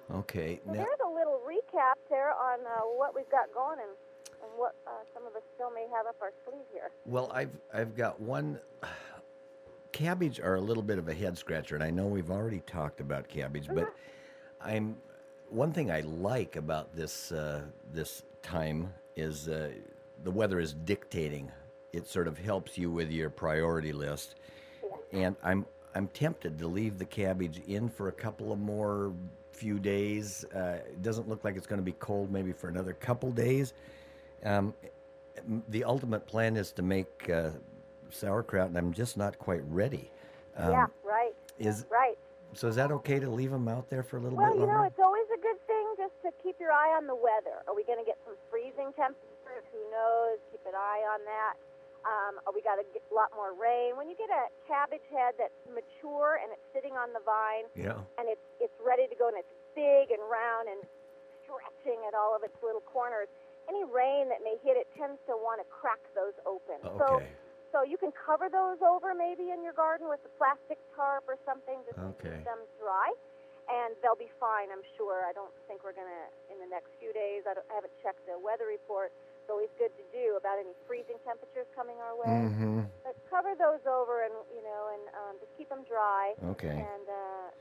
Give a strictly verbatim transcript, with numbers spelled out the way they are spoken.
Okay. So Now, there's a little recap there on uh, what we've got going and, and what uh, some of us still may have up our sleeve here. well, I've I've got one. Cabbage are a little bit of a head scratcher, and I know we've already talked about cabbage, but Mhm. I'm one thing I like about this uh, this time is uh, the weather is dictating. It sort of helps you with your priority list, Yes. and I'm I'm tempted to leave the cabbage in for a couple of more few days. Uh, it doesn't look like it's going to be cold, maybe for another couple days. Um, the ultimate plan is to make uh, sauerkraut, and I'm just not quite ready. Yeah, Um, right, is right. so is that okay to leave them out there for a little Well, bit you know, longer? it's always a good thing just to keep your eye on the weather. Are we going to get some freezing temperatures? Who knows? Keep an eye on that. Um, are we got to get a lot more rain? When you get a cabbage head that's mature and it's sitting on the vine Yeah. and it's it's ready to go and it's big and round and stretching at all of its little corners, any rain that may hit it tends to want to crack those open. So Okay. so you can cover those over maybe in your garden with a plastic tarp or something just to keep Okay. them dry. And they'll be fine, I'm sure. I don't think we're going to, in the next few days, I, don't, I haven't checked the weather report. It's always good to do about any freezing temperatures coming our way. Mm-hmm. But cover those over and, you know, and um, just keep them dry. Okay. And uh,